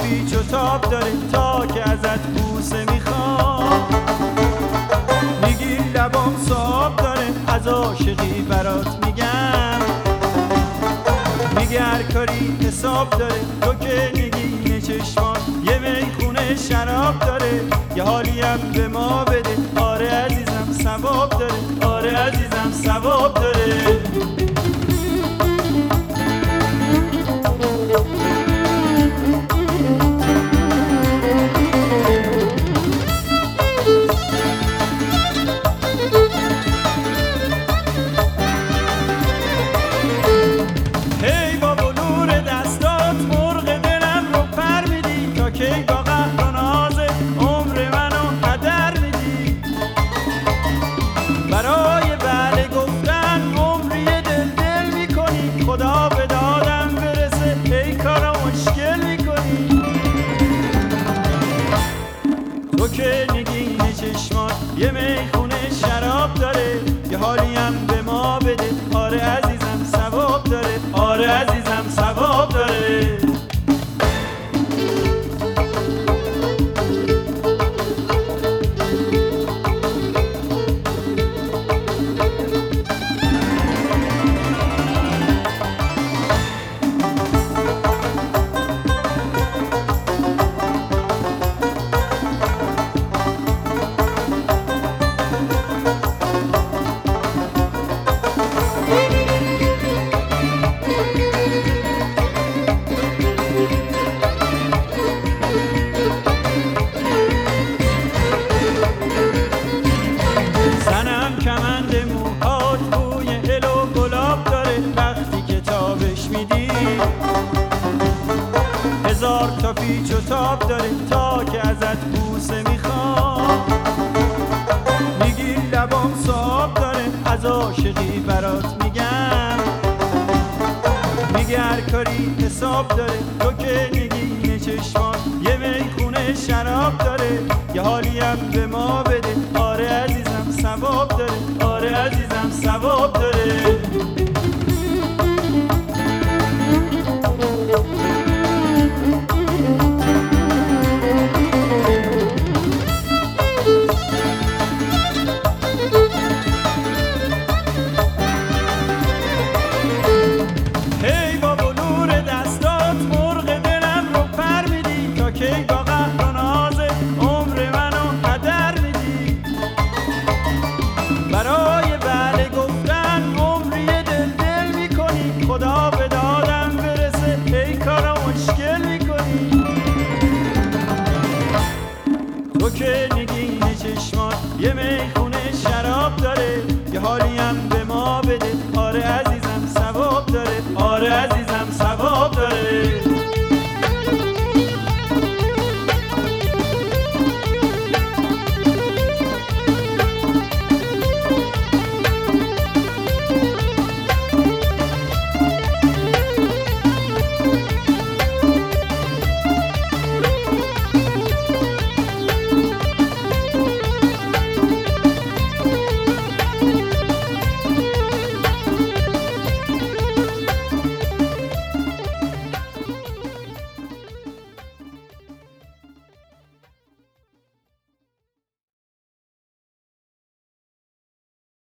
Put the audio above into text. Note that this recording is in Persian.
پیچ و تاب داره تا که ازت بوسه میخوام. میگی لبام صاحب داره از عاشقی برات میگم. میگه هر کاری حساب داره تو که نگین چشمان. یه میخونه شراب داره یه حالیم به ما بده. آره عزیزم ثواب داره، آره عزیزم ثواب داره. هی با بلور دستات مرغ دلم رو پر میدی. تا کی با قهر و ناز عمر منو هدر میدی. برای بله گفتن عمری دل دل میکنی. خدا به دادم برسه ای کارا مشکل میکنی. تو که نگین چشمان یه میخونه شراب داره یه حالیم به ما بده. آره عزیزم ثواب داره، آره عزیزم ثواب داره. زنم کمند موهات بوی هل و گلاب داره وقتی که تابش میدی. هزار تا پیچ و تاب داره تا که ازت بوسه میخوام. میگی لبام صاحب داره از عاشقی برات میگم. میگه هر کاری حساب داره تو که نگین چشمان. یه میخونه شراب داره یه حالیم به ما بده. آره عزیزم ثواب داره، آره عزیزم ثواب داره. هی با بلور دستات مرغ دلم رو پر میدی. تا کی با قهر و ناز عمر منو هدر میدی. برای بله گفتن عمری دل دل میکنی. خدا به دادم برسه ای کارا مشکل میکنی. تو که نگین چشمان یه میخونه شراب داره یه حالیم به ما بده.